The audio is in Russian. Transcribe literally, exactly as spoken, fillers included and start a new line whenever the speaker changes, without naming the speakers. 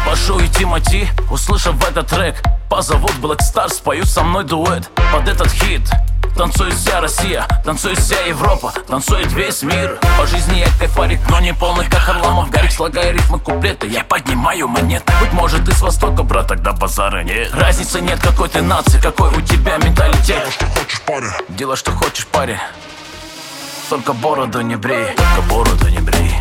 Пашу и Тимати, услышав этот трек, позовут Black Stars, спою со мной дуэт под этот хит. Танцует вся Россия, танцует вся Европа, танцует весь мир. По жизни я кайфарик, но не полный, как Харламов Гарик. Слагая рифмы куплеты, я поднимаю монеты. Быть может ты с востока, брат, тогда базара нет. Разницы нет, какой ты нации, какой у тебя менталитет.
Делай, что хочешь, парень.
Делай, что хочешь, парень. Только бороду не брей, только бороду не брей.